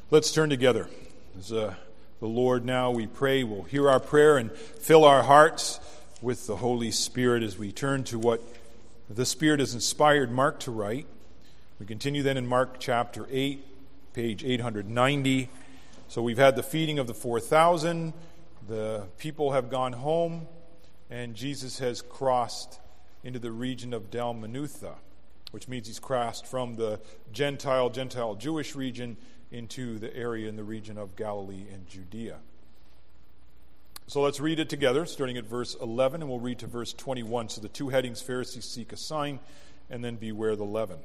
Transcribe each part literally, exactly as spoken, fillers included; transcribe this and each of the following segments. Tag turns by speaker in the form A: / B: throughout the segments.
A: Let's turn together. As uh, the Lord now, we pray, will hear our prayer and fill our hearts with the Holy Spirit as we turn to what the Spirit has inspired Mark to write. We continue then in Mark chapter eight, page eight hundred ninety. So we've had the feeding of the four thousand. The people have gone home, and Jesus has crossed into the region of Dalmanutha, which means he's crossed from the Gentile, Gentile Jewish region into the area in the region of Galilee and Judea. So let's read it together, starting at verse eleven, and we'll read to verse twenty-one. So the two headings, Pharisees seek a sign, and then beware the leaven.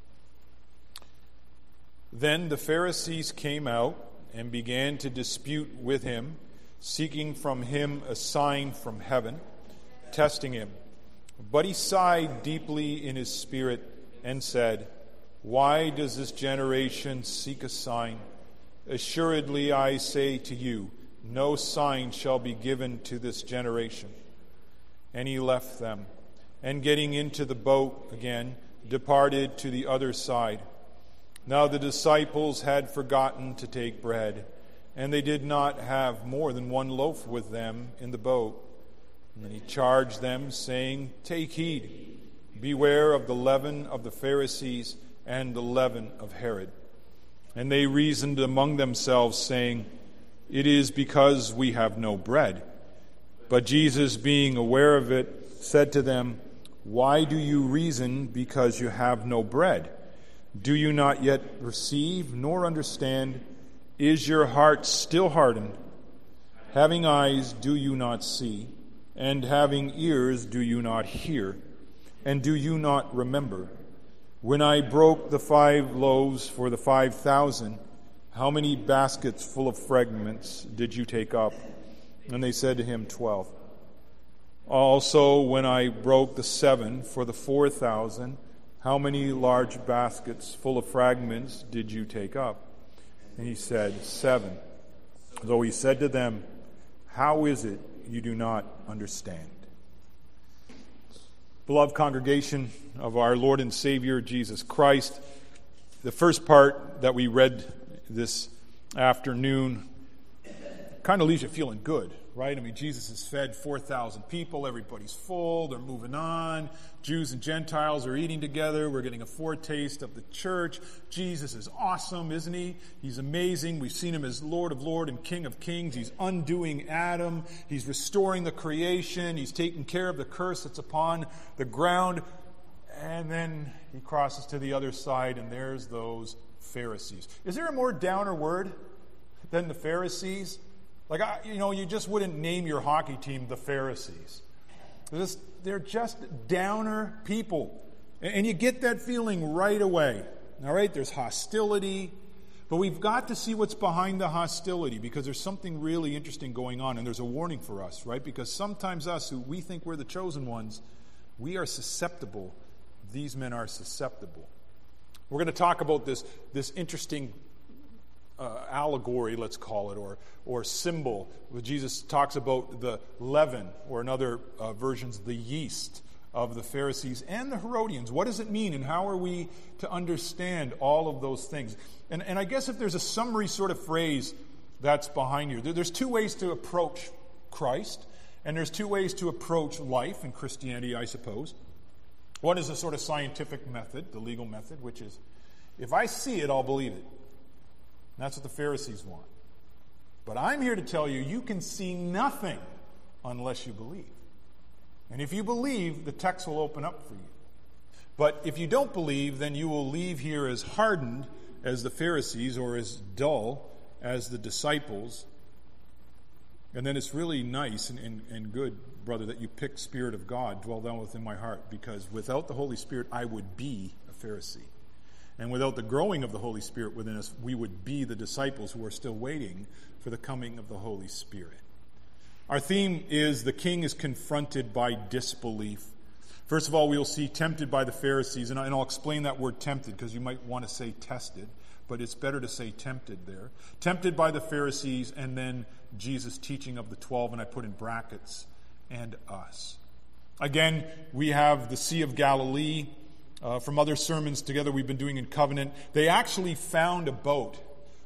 A: Then the Pharisees came out and began to dispute with him, seeking from him a sign from heaven, testing him. But he sighed deeply in his spirit and said, "Why does this generation seek a sign? Assuredly I say to you, no sign shall be given to this generation." And he left them, and getting into the boat again, departed to the other side. Now the disciples had forgotten to take bread, and they did not have more than one loaf with them in the boat. And then he charged them, saying, "Take heed, beware of the leaven of the Pharisees and the leaven of Herod." And they reasoned among themselves, saying, "It is because we have no bread." But Jesus, being aware of it, said to them, "Why do you reason because you have no bread? Do you not yet receive nor understand? Is your heart still hardened? Having eyes, do you not see? And having ears, do you not hear? And do you not remember? When I broke the five loaves for the five thousand, how many baskets full of fragments did you take up?" And they said to him, Twelve. "Also, when I broke the seven for the four thousand, how many large baskets full of fragments did you take up?" And he said, Seven. Though he said to them, "How is it you do not understand?" Beloved congregation of our Lord and Savior Jesus Christ, the first part that we read this afternoon kind of leaves you feeling good, right? I mean, Jesus has fed four thousand people. Everybody's full. They're moving on. Jews and Gentiles are eating together. We're getting a foretaste of the church. Jesus is awesome, isn't he? He's amazing. We've seen him as Lord of Lords and King of Kings. He's undoing Adam. He's restoring the creation. He's taking care of the curse that's upon the ground. And then he crosses to the other side, and there's those Pharisees. Is there a more downer word than the Pharisees? Like, I, you know, you just wouldn't name your hockey team the Pharisees. They're just, they're just downer people. And you get that feeling right away. All right, there's hostility. But we've got to see what's behind the hostility, because there's something really interesting going on. And there's a warning for us, right? Because sometimes us, who we think we're the chosen ones, we are susceptible. These men are susceptible. We're going to talk about this, this interesting Uh, allegory, let's call it, or or symbol, where Jesus talks about the leaven, or in other uh, versions, the yeast of the Pharisees and the Herodians. What does it mean, and how are we to understand all of those things? And, and I guess if there's a summary sort of phrase that's behind here, there, there's two ways to approach Christ, and there's two ways to approach life in Christianity, I suppose. One is a sort of scientific method, the legal method, which is, if I see it, I'll believe it. That's what the Pharisees want. But I'm here to tell you, you can see nothing unless you believe. And if you believe, the text will open up for you. But if you don't believe, then you will leave here as hardened as the Pharisees, or as dull as the disciples. And then it's really nice and, and, and good, brother, that you pick Spirit of God, dwell down within my heart, because without the Holy Spirit, I would be a Pharisee. And without the growing of the Holy Spirit within us, we would be the disciples who are still waiting for the coming of the Holy Spirit. Our theme is the king is confronted by disbelief. First of all, we'll see tempted by the Pharisees, and I'll explain that word tempted, because you might want to say tested, but it's better to say tempted there. Tempted by the Pharisees, and then Jesus' teaching of the twelve, and I put in brackets, and us. Again, we have the Sea of Galilee. Uh, from other sermons together we've been doing in Covenant. They actually found a boat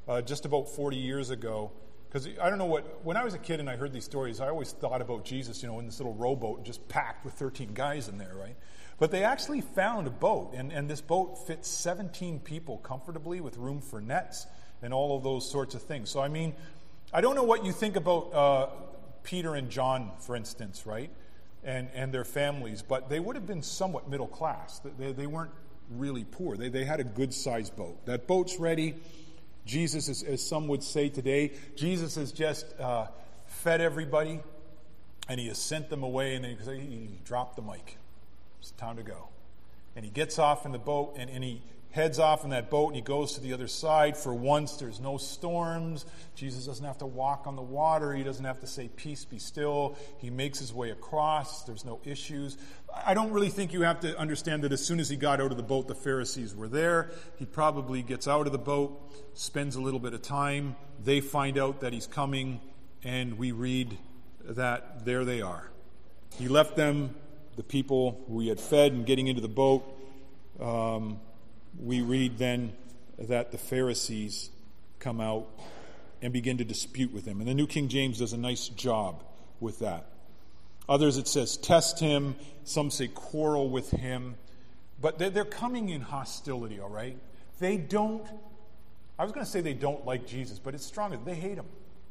A: uh, just about forty years ago. Because I don't know what, when I was a kid and I heard these stories, I always thought about Jesus, you know, in this little rowboat just packed with thirteen guys in there, right? But they actually found a boat, and, and this boat fits seventeen people comfortably with room for nets and all of those sorts of things. So, I mean, I don't know what you think about uh, Peter and John, for instance, right? And and their families, but they would have been somewhat middle class. They, they weren't really poor. They, they had a good-sized boat. That boat's ready. Jesus, is, as some would say today, Jesus has just uh, fed everybody, and he has sent them away, and then he, he dropped the mic. It's time to go. And he gets off in the boat, and, and he heads off in that boat, and he goes to the other side. For once, there's no storms. Jesus doesn't have to walk on the water. He doesn't have to say, peace, be still. He makes his way across. There's no issues. I don't really think you have to understand that as soon as he got out of the boat, the Pharisees were there. He probably gets out of the boat, spends a little bit of time. They find out that he's coming, and we read that there they are. He left them, the people who he had fed, and getting into the boat. Um... We read then that the Pharisees come out and begin to dispute with him. And the New King James does a nice job with that. Others, it says, test him. Some say quarrel with him. But they're coming in hostility, all right? They don't, I was going to say they don't like Jesus, but it's stronger. They hate him.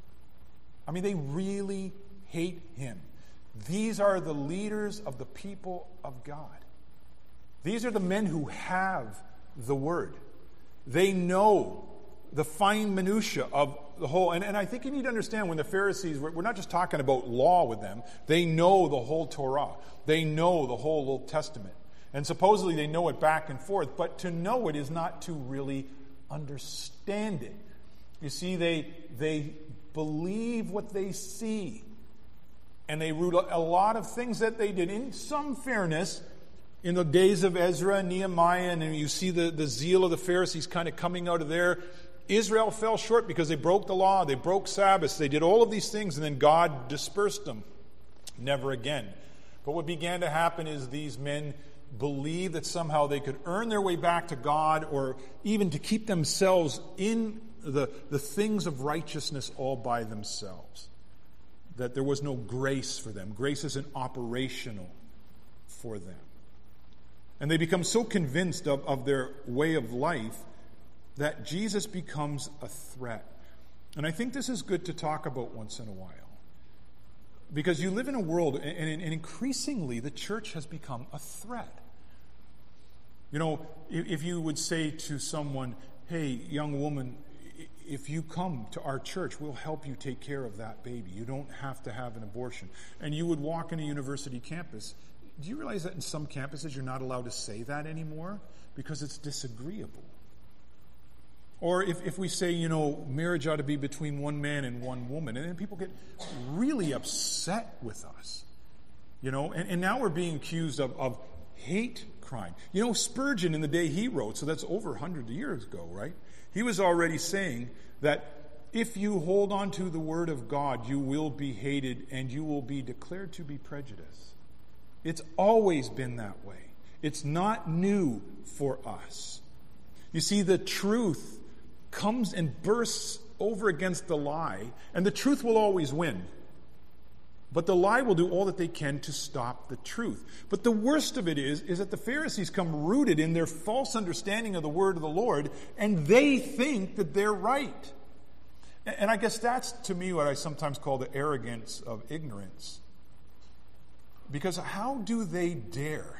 A: I mean, they really hate him. These are the leaders of the people of God. These are the men who have the word. They know the fine minutia of the whole. And, and I think you need to understand when the Pharisees, we're, we're not just talking about law with them. They know the whole Torah. They know the whole Old Testament. And supposedly they know it back and forth. But to know it is not to really understand it. You see, they, they believe what they see. And they root a lot of things that they did. In some fairness, in the days of Ezra and Nehemiah, and you see the, the zeal of the Pharisees kind of coming out of there, Israel fell short because they broke the law, they broke Sabbaths, they did all of these things, and then God dispersed them. Never again. But what began to happen is these men believed that somehow they could earn their way back to God, or even to keep themselves in the, the things of righteousness all by themselves. That there was no grace for them. Grace isn't operational for them. And they become so convinced of, of their way of life that Jesus becomes a threat. And I think this is good to talk about once in a while. Because you live in a world, and, and increasingly the church has become a threat. You know, if, if you would say to someone, hey, young woman, if you come to our church, we'll help you take care of that baby. You don't have to have an abortion. And you would walk in a university campus. Do you realize that in some campuses you're not allowed to say that anymore because it's disagreeable? Or if, if we say, you know, marriage ought to be between one man and one woman, and then people get really upset with us. You know, and, and now we're being accused of, of hate crime. You know, Spurgeon, in the day he wrote, so that's over one hundred years ago, right? He was already saying that if you hold on to the word of God, you will be hated and you will be declared to be prejudiced. It's always been that way. It's not new for us. You see, the truth comes and bursts over against the lie, and the truth will always win. But the lie will do all that they can to stop the truth. But the worst of it is, is that the Pharisees come rooted in their false understanding of the word of the Lord, and they think that they're right. And I guess that's, to me, what I sometimes call the arrogance of ignorance. Because how do they dare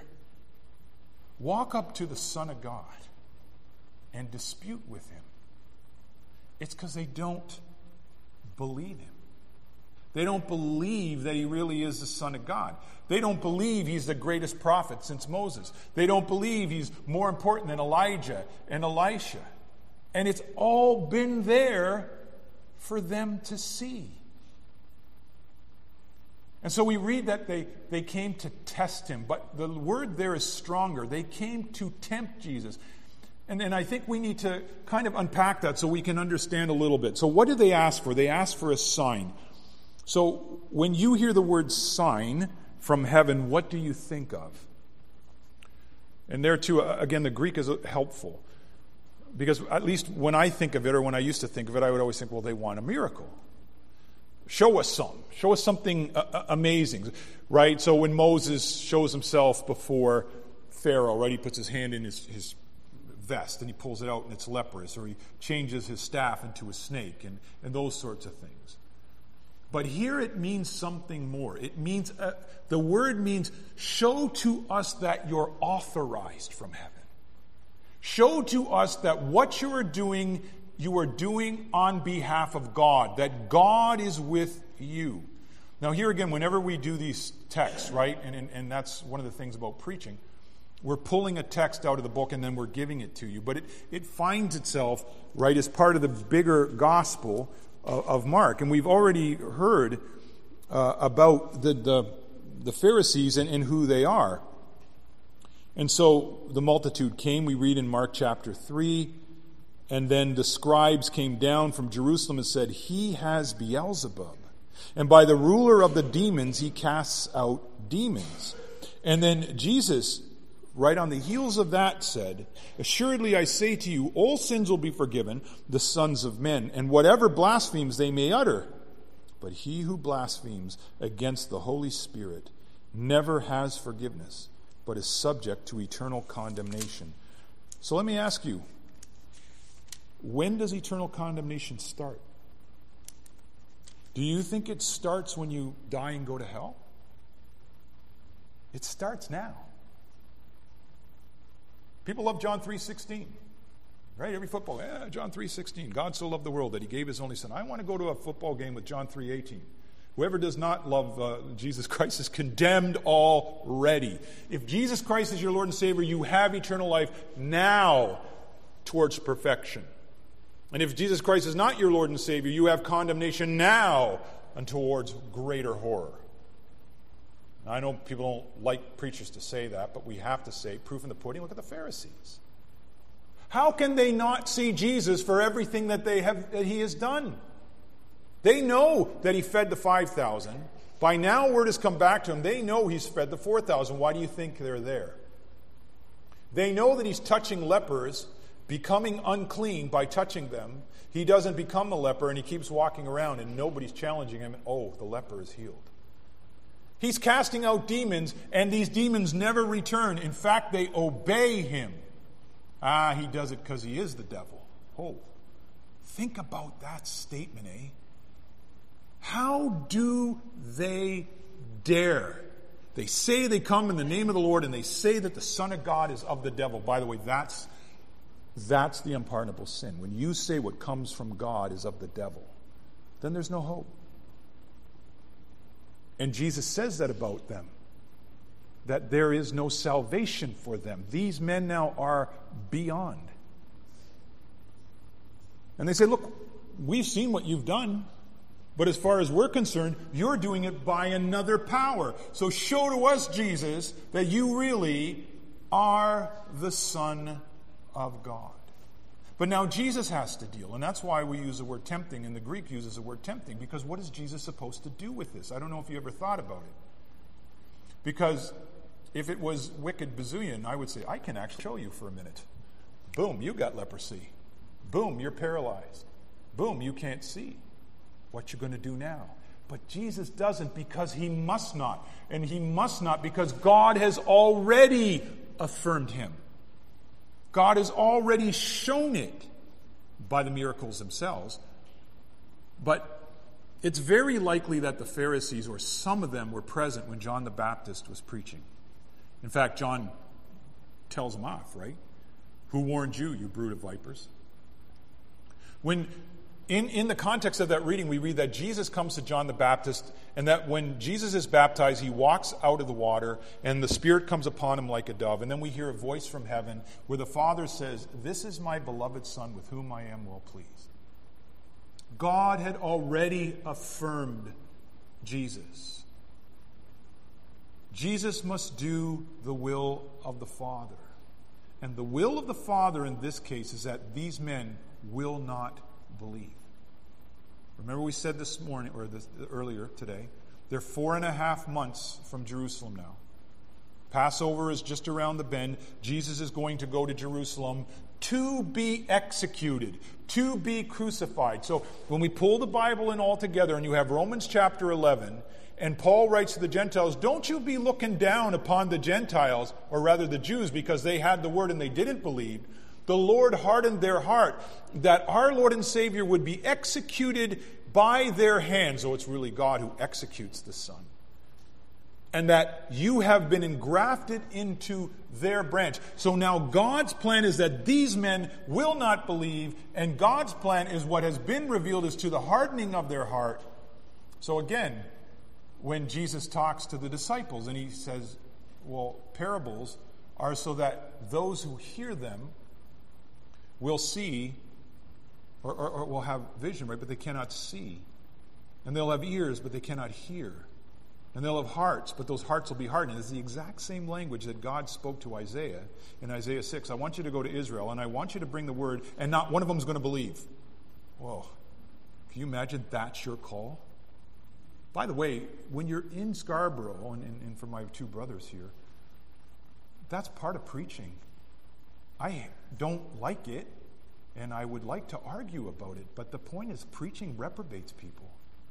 A: walk up to the Son of God and dispute with him? It's because they don't believe him. They don't believe that he really is the Son of God. They don't believe he's the greatest prophet since Moses. They don't believe he's more important than Elijah and Elisha. And it's all been there for them to see. And so we read that they, they came to test him, but the word there is stronger. They came to tempt Jesus. And, and I think we need to kind of unpack that so we can understand a little bit. So what did they ask for? They asked for a sign. So when you hear the word sign from heaven, what do you think of? And there too, again, the Greek is helpful. Because at least when I think of it, or when I used to think of it, I would always think, well, they want a miracle. Show us some. Show us something uh, amazing, right? So when Moses shows himself before Pharaoh, right, he puts his hand in his, his vest and he pulls it out and it's leprous, or he changes his staff into a snake, and, and those sorts of things. But here it means something more. It means, uh, the word means, show to us that you're authorized from heaven. Show to us that what you are doing, you are doing on behalf of God, that God is with you. Now here again, whenever we do these texts, right, and, and, and that's one of the things about preaching, we're pulling a text out of the book and then we're giving it to you. But it, it finds itself, right, as part of the bigger gospel of, of Mark. And we've already heard uh, about the, the, the Pharisees and, and who they are. And so the multitude came, we read in Mark chapter three, and then the scribes came down from Jerusalem and said, he has Beelzebub, and by the ruler of the demons he casts out demons. And then Jesus, right on the heels of that, said, assuredly I say to you, all sins will be forgiven the sons of men, and whatever blasphemies they may utter. But he who blasphemes against the Holy Spirit never has forgiveness, but is subject to eternal condemnation. So let me ask you, when does eternal condemnation start? Do you think it starts when you die and go to hell? It starts now. People love John three sixteen. Right? Every football, yeah, John three sixteen. God so loved the world that he gave his only son. I want to go to a football game with John three eighteen. Whoever does not love uh, Jesus Christ is condemned already. If Jesus Christ is your Lord and Savior, you have eternal life now towards perfection. And if Jesus Christ is not your Lord and Savior, you have condemnation now and towards greater horror. Now, I know people don't like preachers to say that, but we have to say, proof in the pudding, look at the Pharisees. How can they not see Jesus for everything that they have that he has done? They know that he fed the five thousand. By now, word has come back to him. They know he's fed the four thousand. Why do you think they're there? They know that he's touching lepers, becoming unclean by touching them. He doesn't become a leper, and he keeps walking around, and nobody's challenging him. And oh, the leper is healed. He's casting out demons, and these demons never return. In fact, they obey him. Ah, he does it because he is the devil. Oh, think about that statement, eh? How do they dare? They say they come in the name of the Lord, and they say that the Son of God is of the devil. By the way, that's, that's the unpardonable sin. When you say what comes from God is of the devil, then there's no hope. And Jesus says that about them, that there is no salvation for them. These men now are beyond. And they say, look, we've seen what you've done. But as far as we're concerned, you're doing it by another power. So show to us, Jesus, that you really are the Son of God. But now Jesus has to deal, and that's why we use the word tempting, and the Greek uses the word tempting, because what is Jesus supposed to do with this? I don't know if you ever thought about it. Because if it was wicked bazillion, I would say, I can actually show you for a minute. Boom, you got leprosy. Boom, you're paralyzed. Boom, you can't see. What you going to do now? But Jesus doesn't, because he must not. And he must not because God has already affirmed him. God has already shown it by the miracles themselves. But it's very likely that the Pharisees, or some of them, were present when John the Baptist was preaching. In fact, John tells them off, right? Who warned you, you brood of vipers? When In, in the context of that reading, we read that Jesus comes to John the Baptist, and that when Jesus is baptized, he walks out of the water, and the Spirit comes upon him like a dove. And then we hear a voice from heaven where the Father says, "This is my beloved Son with whom I am well pleased." God had already affirmed Jesus. Jesus must do the will of the Father. And the will of the Father in this case is that these men will not believe. Remember we said this morning, or this, earlier today, they're four and a half months from Jerusalem now. Passover is just around the bend. Jesus is going to go to Jerusalem to be executed, to be crucified. So when we pull the Bible in all together and you have Romans chapter eleven, and Paul writes to the Gentiles, don't you be looking down upon the Gentiles, or rather the Jews, because they had the word and they didn't believe. The Lord hardened their heart, that our Lord and Savior would be executed by their hands. So it's really God who executes the Son. And that you have been engrafted into their branch. So now God's plan is that these men will not believe, and God's plan is what has been revealed is to the hardening of their heart. So again, when Jesus talks to the disciples and he says, well, parables are so that those who hear them will see, or, or, or will have vision, right, but they cannot see. And they'll have ears, but they cannot hear. And they'll have hearts, but those hearts will be hardened. It's the exact same language that God spoke to Isaiah in Isaiah six. I want you to go to Israel, and I want you to bring the word, and not one of them is going to believe. Whoa. Can you imagine that's your call? By the way, when you're in Scarborough, and, and, and for my two brothers here, that's part of preaching. I don't like it, and I would like to argue about it, but the point is preaching reprobates people.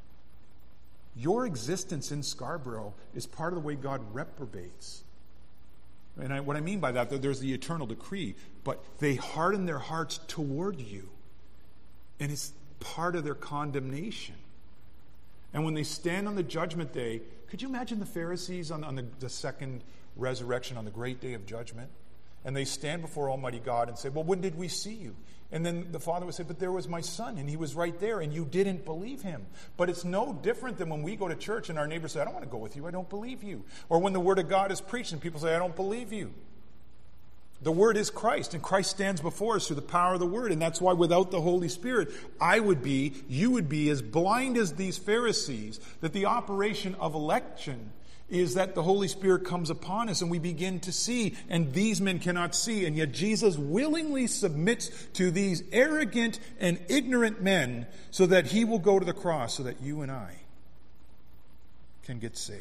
A: Your existence in Scarborough is part of the way God reprobates. And I, what I mean by that, there's the eternal decree, but they harden their hearts toward you, and it's part of their condemnation. And when they stand on the judgment day, could you imagine the Pharisees on, on the, the second resurrection, on the great day of judgment? And they stand before Almighty God and say, well, when did we see you? And then the Father would say, but there was my son, and he was right there, and you didn't believe him. But it's no different than when we go to church and our neighbors say, I don't want to go with you, I don't believe you. Or when the Word of God is preached and people say, I don't believe you. The Word is Christ, and Christ stands before us through the power of the Word. And that's why without the Holy Spirit, I would be, you would be as blind as these Pharisees, that the operation of election is that the Holy Spirit comes upon us and we begin to see, and these men cannot see. And yet Jesus willingly submits to these arrogant and ignorant men so that he will go to the cross so that you and I can get saved.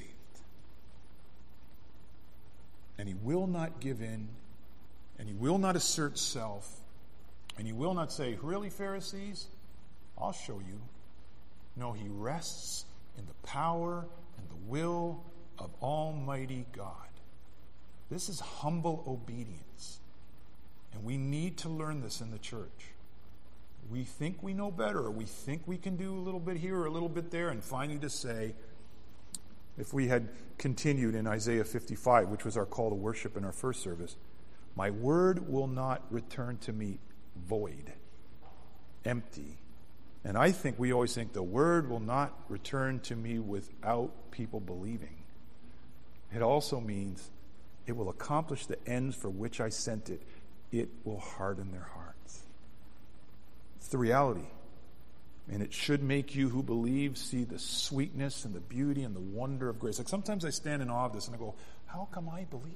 A: And he will not give in, and he will not assert self, and he will not say, really, Pharisees? I'll show you. No, he rests in the power and the will of Almighty God. This is humble obedience. And we need to learn this in the church. We think we know better, or we think we can do a little bit here or a little bit there, and finally to say, if we had continued in Isaiah fifty-five, which was our call to worship in our first service, my word will not return to me void, empty. And I think we always think the word will not return to me without people believing. It also means it will accomplish the ends for which I sent it. It will harden their hearts. It's the reality. And it should make you who believe see the sweetness and the beauty and the wonder of grace. Like sometimes I stand in awe of this and I go, how come I believe?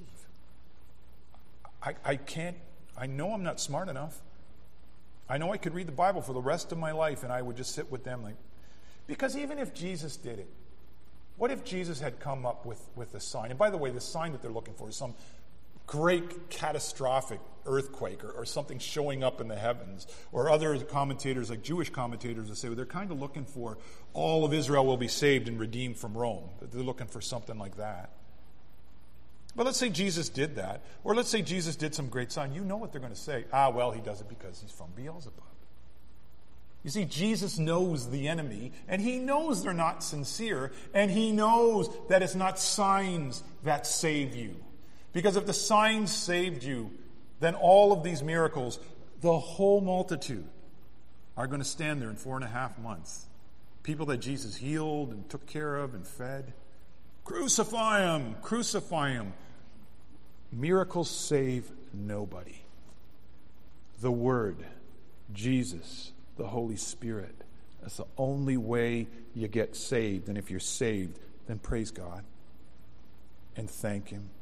A: I, I can't, I know I'm not smart enough. I know I could read the Bible for the rest of my life and I would just sit with them like, because even if Jesus did it, what if Jesus had come up with, with a sign? And by the way, the sign that they're looking for is some great catastrophic earthquake or, or something showing up in the heavens. Or other commentators, like Jewish commentators, will say, well, they're kind of looking for all of Israel will be saved and redeemed from Rome. They're looking for something like that. But let's say Jesus did that. Or let's say Jesus did some great sign. You know what they're going to say. Ah, well, he does it because he's from Beelzebub. You see, Jesus knows the enemy, and he knows they're not sincere, and he knows that it's not signs that save you. Because if the signs saved you, then all of these miracles, the whole multitude, are going to stand there in four and a half months. People that Jesus healed and took care of and fed. Crucify him! Crucify him! Miracles save nobody. The Word, Jesus, the Holy Spirit. That's the only way you get saved. And if you're saved, then praise God and thank him.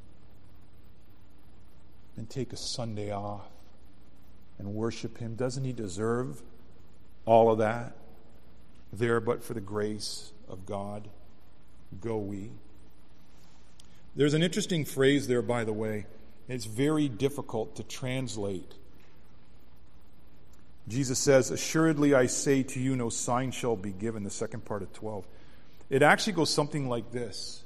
A: And take a Sunday off and worship him. Doesn't he deserve all of that? There but for the grace of God, go we. There's an interesting phrase there, by the way. It's very difficult to translate. Jesus says, assuredly I say to you, no sign shall be given, the second part of twelve. It actually goes something like this.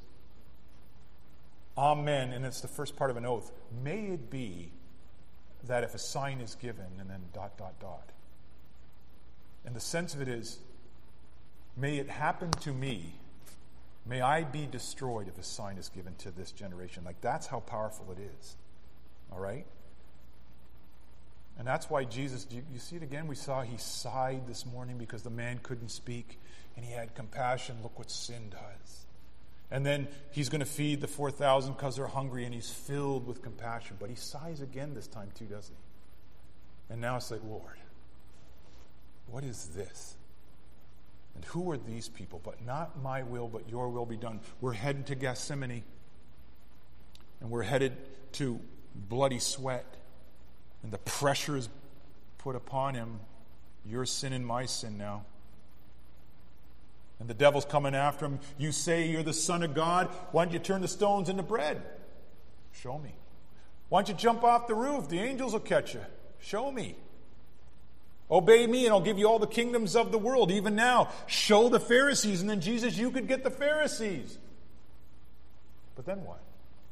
A: Amen, and it's the first part of an oath. May it be that if a sign is given, and then dot, dot, dot. And the sense of it is, may it happen to me. May I be destroyed if a sign is given to this generation. Like, that's how powerful it is. All right? And that's why Jesus, you, you see it again? We saw he sighed this morning because the man couldn't speak, and he had compassion. Look what sin does. And then he's going to feed the four thousand because they're hungry, and he's filled with compassion. But he sighs again this time too, doesn't he? And now it's like, Lord, what is this? And who are these people? But not my will, but your will be done. We're headed to Gethsemane. And we're headed to bloody sweat. And the pressure is put upon him. Your sin and my sin now. And the devil's coming after him. You say you're the Son of God. Why don't you turn the stones into bread? Show me. Why don't you jump off the roof? The angels will catch you. Show me. Obey me and I'll give you all the kingdoms of the world. Even now, show the Pharisees. And then Jesus, you could get the Pharisees. But then what?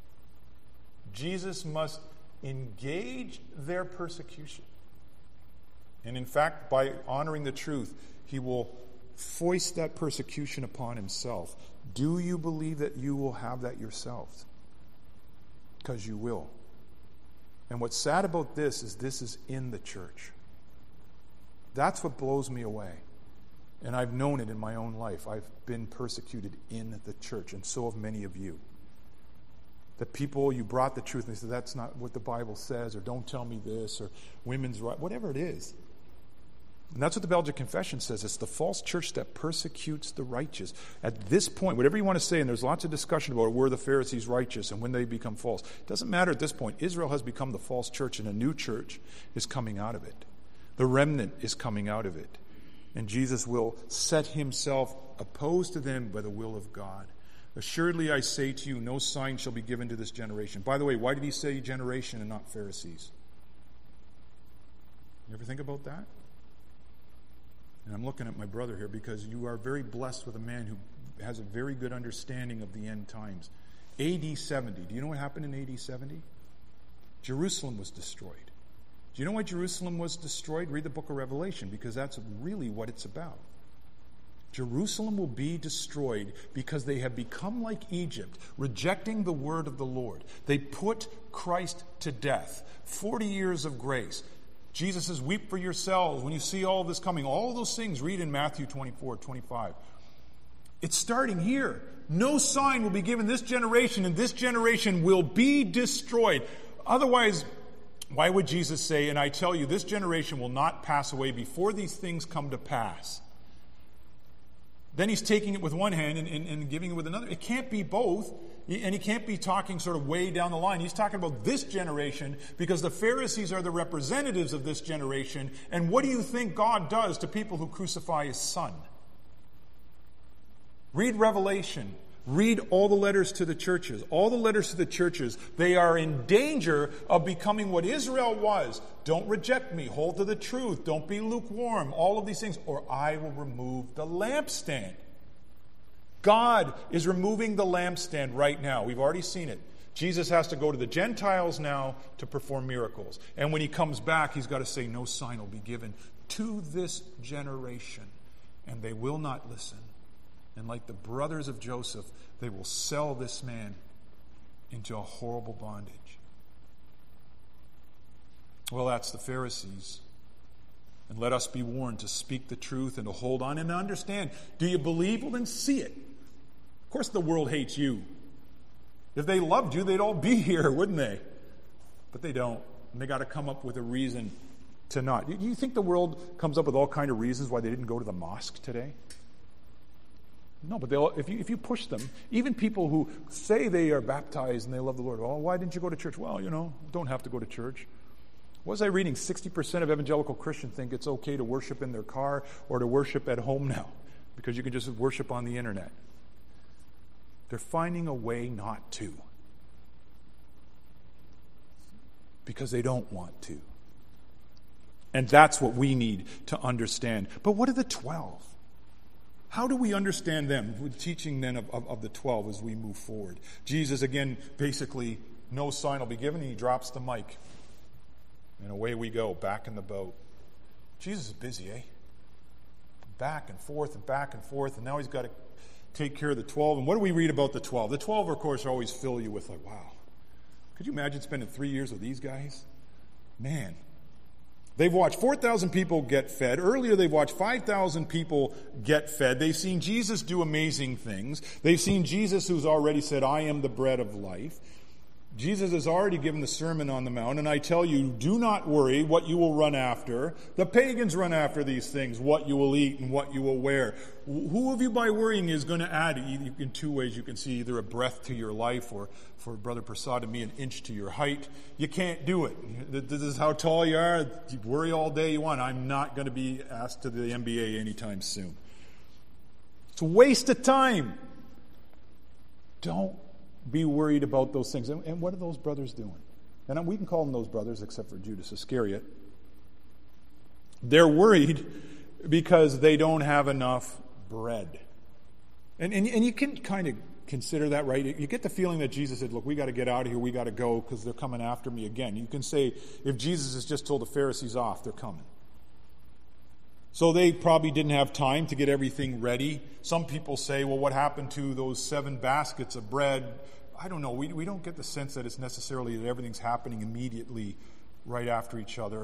A: Jesus must engage their persecution. And in fact, by honoring the truth, he will foist that persecution upon himself. Do you believe that you will have that yourselves? Because you will. And what's sad about this is this is in the church. That's what blows me away. And I've known it in my own life. I've been persecuted in the church, and so have many of you. That people, you brought the truth, and they said, that's not what the Bible says, or don't tell me this, or women's right, whatever it is. And that's what the Belgian Confession says. It's the false church that persecutes the righteous. At this point, whatever you want to say, and there's lots of discussion about were the Pharisees righteous and when they become false. It doesn't matter at this point. Israel has become the false church, and a new church is coming out of it. The remnant is coming out of it. And Jesus will set himself opposed to them by the will of God. Assuredly I say to you, no sign shall be given to this generation. By the way, why did he say generation and not Pharisees? You ever think about that? And I'm looking at my brother here because you are very blessed with a man who has a very good understanding of the end times. A D seventy. Do you know what happened in A D seventy? Jerusalem was destroyed. Do you know why Jerusalem was destroyed? Read the book of Revelation, because that's really what it's about. Jerusalem will be destroyed because they have become like Egypt, rejecting the word of the Lord. They put Christ to death. Forty years of grace. Jesus says, weep for yourselves when you see all this coming. All those things, read in Matthew twenty-four, twenty-five. It's starting here. No sign will be given this generation, and this generation will be destroyed. Otherwise, why would Jesus say, and I tell you, this generation will not pass away before these things come to pass? Then he's taking it with one hand and, and, and giving it with another. It can't be both. And he can't be talking sort of way down the line. He's talking about this generation because the Pharisees are the representatives of this generation. And what do you think God does to people who crucify his son? Read Revelation. Read all the letters to the churches. All the letters to the churches, they are in danger of becoming what Israel was. Don't reject me. Hold to the truth. Don't be lukewarm. All of these things. Or I will remove the lampstand. God is removing the lampstand right now. We've already seen it. Jesus has to go to the Gentiles now to perform miracles. And when he comes back, he's got to say, no sign will be given to this generation. And they will not listen. And like the brothers of Joseph, they will sell this man into a horrible bondage. Well, that's the Pharisees. And let us be warned to speak the truth and to hold on and to understand. Do you believe? Well, then see it. Of course the world hates you. If they loved you, they'd all be here, wouldn't they? But they don't. And they got to come up with a reason to not. Do you think the world comes up with all kinds of reasons why they didn't go to the mosque today? No, but they'll, if you if you push them, even people who say they are baptized and they love the Lord, oh, why didn't you go to church? Well, you know, don't have to go to church. What was I reading? sixty percent of evangelical Christians think it's okay to worship in their car or to worship at home now because you can just worship on the internet. They're finding a way not to because they don't want to. And that's what we need to understand. But what are the twelve? How do we understand them? We're teaching then of, of, of the twelve as we move forward. Jesus, again, basically, no sign will be given. He drops the mic. And away we go, back in the boat. Jesus is busy, eh? Back and forth and back and forth. And now he's got to take care of the twelve. And what do we read about the twelve? The twelve, of course, always fill you with like, wow. Could you imagine spending three years with these guys? Man. They've watched four thousand people get fed. Earlier, they've watched five thousand people get fed. They've seen Jesus do amazing things. They've seen Jesus who's already said, I am the bread of life. Jesus has already given the Sermon on the Mount, and I tell you, do not worry what you will run after. The pagans run after these things, what you will eat and what you will wear. Who of you by worrying is going to add, in two ways you can see, either a breath to your life or, for Brother Prasad and me, an inch to your height. You can't do it. This is how tall you are. You worry all day you want. I'm not going to be asked to the N B A anytime soon. It's a waste of time. Don't be worried about those things. And, and what are those brothers doing? And we can call them those brothers, except for Judas Iscariot. They're worried because they don't have enough bread. And, and, and you can kind of consider that, right? You get the feeling that Jesus said, look, we got to get out of here. We got to go because they're coming after me again. You can say, if Jesus has just told the Pharisees off, they're coming. So they probably didn't have time to get everything ready. Some people say, well, what happened to those seven baskets of bread? I don't know. We, we don't get the sense that it's necessarily that everything's happening immediately right after each other.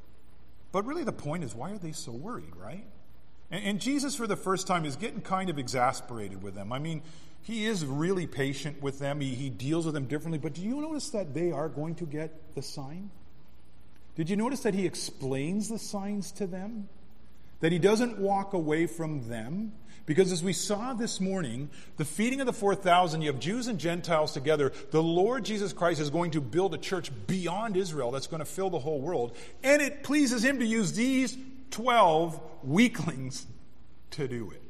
A: But really the point is, why are they so worried, right? And, and Jesus, for the first time, is getting kind of exasperated with them. I mean, he is really patient with them. He, he deals with them differently. But do you notice that they are going to get the sign? Did you notice that he explains the signs to them? That he doesn't walk away from them. Because as we saw this morning, the feeding of the four thousand, you have Jews and Gentiles together. The Lord Jesus Christ is going to build a church beyond Israel that's going to fill the whole world. And it pleases him to use these twelve weaklings to do it.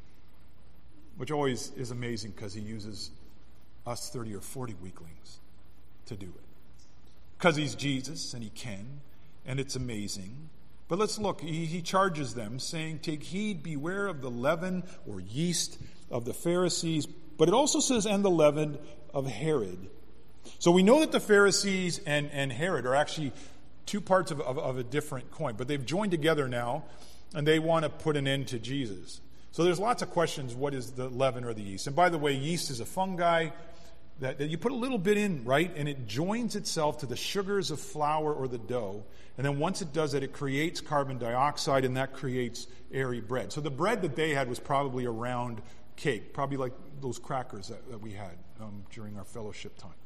A: Which always is amazing because he uses us thirty or forty weaklings to do it. Because he's Jesus and he can. And it's amazing. But let's look. He, he charges them, saying, take heed, beware of the leaven or yeast of the Pharisees. But it also says, and the leaven of Herod. So we know that the Pharisees and, and Herod are actually two parts of, of, of a different coin. But they've joined together now, and they want to put an end to Jesus. So there's lots of questions. What is the leaven or the yeast? And by the way, yeast is a fungi that, that you put a little bit in, right? And it joins itself to the sugars of flour or the dough. And then once it does that, it creates carbon dioxide, and that creates airy bread. So the bread that they had was probably a round cake, probably like those crackers that, that we had um, during our fellowship time.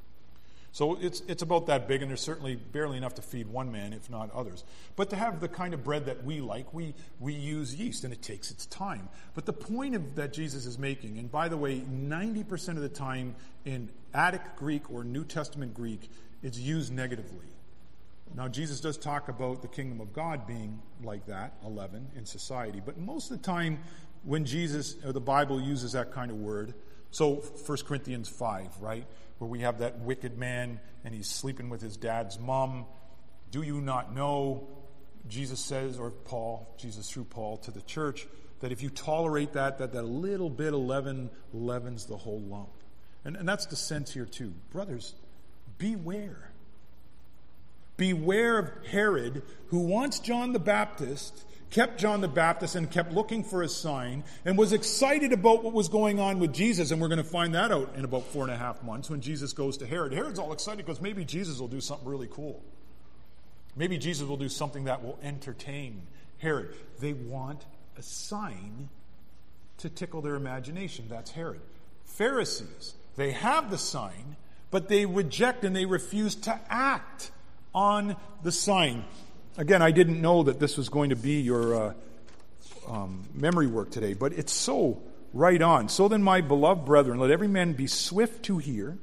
A: So it's it's about that big, and there's certainly barely enough to feed one man, if not others. But to have the kind of bread that we like, we, we use yeast, and it takes its time. But the point of that Jesus is making, and by the way, ninety percent of the time in Attic Greek or New Testament Greek, it's used negatively. Now, Jesus does talk about the kingdom of God being like that, eleven, in society. But most of the time, when Jesus, or the Bible uses that kind of word, so First Corinthians five, right, where we have that wicked man, and he's sleeping with his dad's mom. Do you not know, Jesus says, or Paul, Jesus through Paul to the church, that if you tolerate that, that that little bit of leaven leavens the whole lump. And, and that's the sense here too. Brothers, beware. Beware of Herod, who wants John the Baptist, kept John the Baptist and kept looking for a sign, and was excited about what was going on with Jesus. And we're going to find that out in about four and a half months when Jesus goes to Herod. Herod's all excited because maybe Jesus will do something really cool. Maybe Jesus will do something that will entertain Herod. They want a sign to tickle their imagination. That's Herod. Pharisees, they have the sign, but they reject and they refuse to act on the sign. Again, I didn't know that this was going to be your uh, um, memory work today, but it's so right on. So then, my beloved brethren, let every man be swift to hear,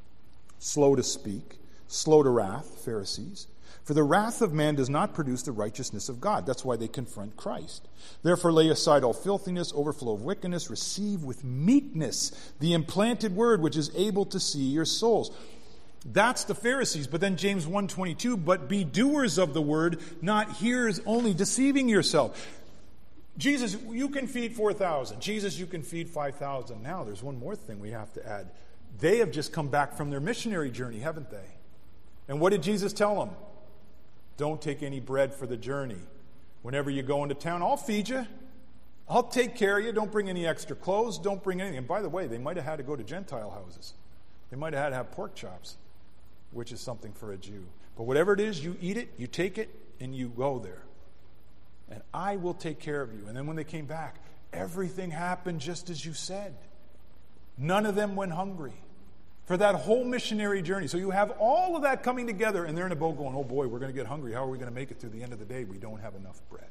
A: slow to speak, slow to wrath, Pharisees. For the wrath of man does not produce the righteousness of God. That's why they confront Christ. Therefore lay aside all filthiness, overflow of wickedness, receive with meekness the implanted word which is able to see your souls. That's the Pharisees. But then James one twenty-two, but be doers of the word, not hearers only, deceiving yourself. Jesus, you can feed four thousand. Jesus, you can feed five thousand. Now there's one more thing we have to add. They have just come back from their missionary journey, haven't they? And what did Jesus tell them? Don't take any bread for the journey. Whenever you go into town, I'll feed you. I'll take care of you. Don't bring any extra clothes. Don't bring anything. And by the way, they might have had to go to Gentile houses. They might have had to have pork chops, which is something for a Jew. But whatever it is, you eat it, you take it, and you go there. And I will take care of you. And then when they came back, everything happened just as you said. None of them went hungry for that whole missionary journey. So you have all of that coming together, and they're in a boat going, oh boy, we're going to get hungry. How are we going to make it through the end of the day? We don't have enough bread.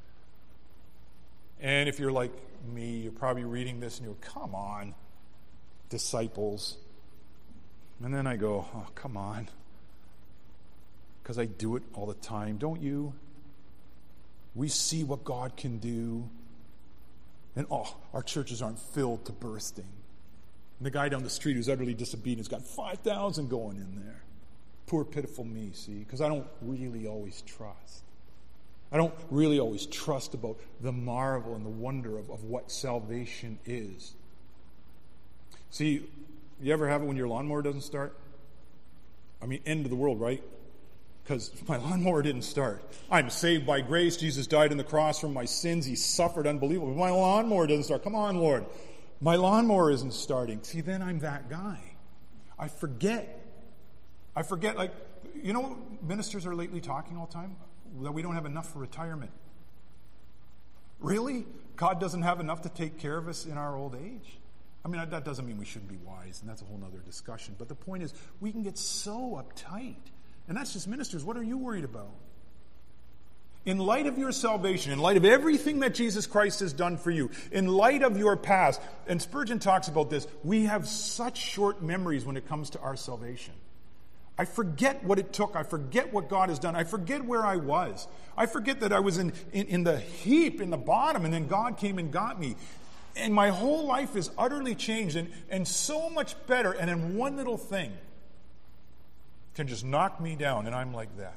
A: And if you're like me, you're probably reading this and you're, come on, disciples. And then I go, oh, come on. Because I do it all the time, don't you? We see what God can do. And oh, our churches aren't filled to bursting. And the guy down the street who's utterly disobedient has got five thousand going in there. Poor, pitiful me, see? Because I don't really always trust. I don't really always trust about the marvel and the wonder of, of what salvation is. See, you ever have it when your lawnmower doesn't start? I mean, end of the world, right? Because my lawnmower didn't start. I'm saved by grace. Jesus died on the cross for my sins. He suffered unbelievably. My lawnmower doesn't start. Come on, Lord. My lawnmower isn't starting. See, then I'm that guy. I forget. I forget, like, you know, ministers are lately talking all the time that we don't have enough for retirement. Really? God doesn't have enough to take care of us in our old age? I mean, that doesn't mean we shouldn't be wise, and that's a whole other discussion. But the point is, we can get so uptight. And that's just ministers. What are you worried about? In light of your salvation, in light of everything that Jesus Christ has done for you, in light of your past, and Spurgeon talks about this, we have such short memories when it comes to our salvation. I forget what it took. I forget what God has done. I forget where I was. I forget that I was in, in, in the heap, in the bottom, and then God came and got me. And my whole life is utterly changed and, and so much better. And in one little thing can just knock me down, and I'm like that.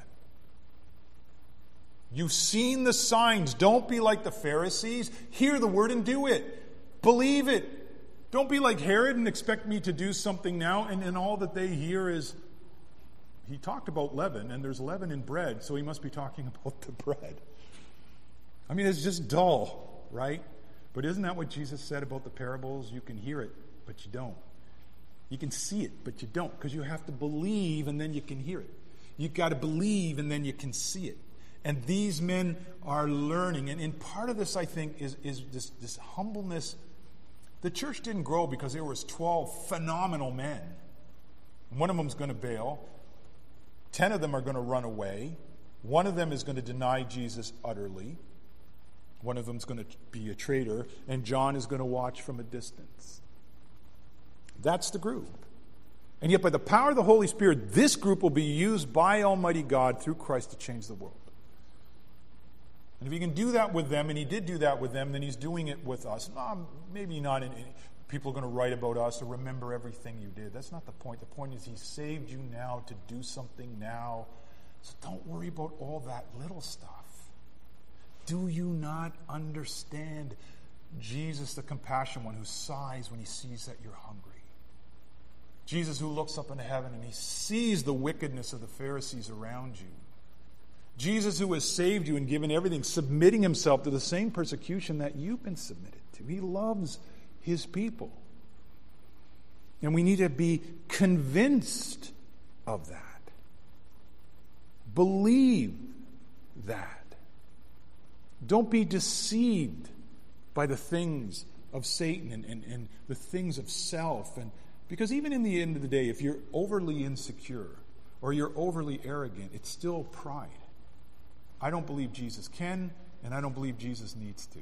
A: You've seen the signs. Don't be like the Pharisees. Hear the word and do it. Believe it. Don't be like Herod and expect me to do something now, and, and all that they hear is, he talked about leaven, and there's leaven in bread, so he must be talking about the bread. I mean, it's just dull, right? But isn't that what Jesus said about the parables? You can hear it, but you don't. You can see it, but you don't, because you have to believe, and then you can hear it. You've got to believe, and then you can see it. And these men are learning, and, and part of this, I think, is, is this, this humbleness. The church didn't grow because there was twelve phenomenal men. One of them's going to bail. Ten of them are going to run away. One of them is going to deny Jesus utterly. One of them is going to be a traitor. And John is going to watch from a distance. That's the group. And yet by the power of the Holy Spirit, this group will be used by Almighty God through Christ to change the world. And if he can do that with them, and he did do that with them, then he's doing it with us. No, maybe not in, in people are going to write about us or remember everything you did. That's not the point. The point is he saved you now to do something now. So don't worry about all that little stuff. Do you not understand Jesus, the compassionate one, who sighs when he sees that you're hungry? Jesus, who looks up into heaven and he sees the wickedness of the Pharisees around you. Jesus, who has saved you and given everything, submitting himself to the same persecution that you've been submitted to. He loves his people. And we need to be convinced of that. Believe that. Don't be deceived by the things of Satan and, and, and the things of self. And because even in the end of the day, if you're overly insecure or you're overly arrogant, it's still pride. I don't believe Jesus can, and I don't believe Jesus needs to.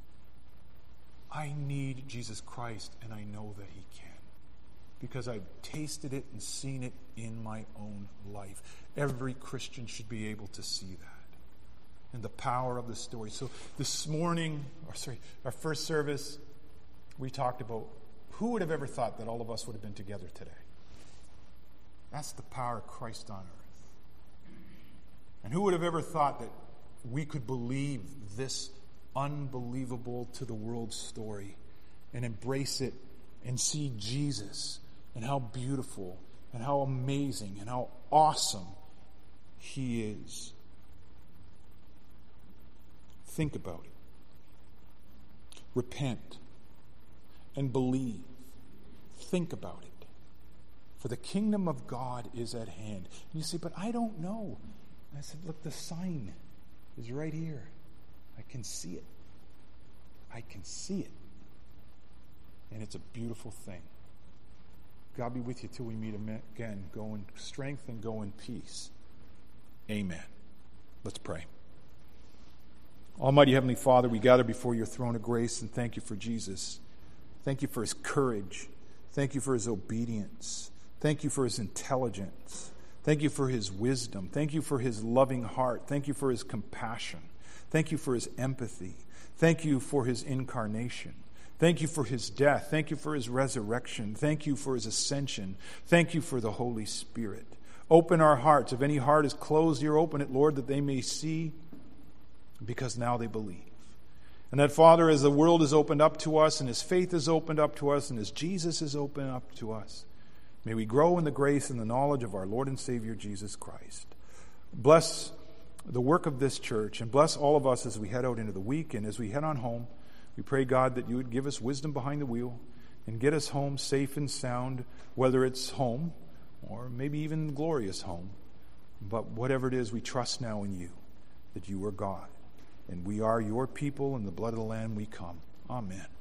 A: I need Jesus Christ, and I know that he can. Because I've tasted it and seen it in my own life. Every Christian should be able to see that. And the power of the story. So this morning, or sorry, our first service, we talked about who would have ever thought that all of us would have been together today. That's the power of Christ on earth. And who would have ever thought that we could believe this unbelievable to the world story and embrace it and see Jesus and how beautiful and how amazing and how awesome he is. Think about it. Repent and believe. Think about it. For the kingdom of God is at hand. And you say, but I don't know. And I said, look, the sign is right here. I can see it. I can see it. And it's a beautiful thing. God be with you till we meet again. Go in strength and go in peace. Amen. Let's pray. Almighty Heavenly Father, we gather before your throne of grace and thank you for Jesus. Thank you for his courage. Thank you for his obedience. Thank you for his intelligence. Thank you for his wisdom. Thank you for his loving heart. Thank you for his compassion. Thank you for his empathy. Thank you for his incarnation. Thank you for his death. Thank you for his resurrection. Thank you for his ascension. Thank you for the Holy Spirit. Open our hearts. If any heart is closed here, open it, Lord, that they may see, because now they believe. And that, Father, as the world is opened up to us, and as faith is opened up to us, and as Jesus is opened up to us, may we grow in the grace and the knowledge of our Lord and Savior, Jesus Christ. Bless the work of this church, and bless all of us as we head out into the week, and as we head on home. We pray, God, that you would give us wisdom behind the wheel and get us home safe and sound, whether it's home or maybe even glorious home. But whatever it is, we trust now in you, that you are God, and we are your people, and the blood of the Lamb we come. Amen.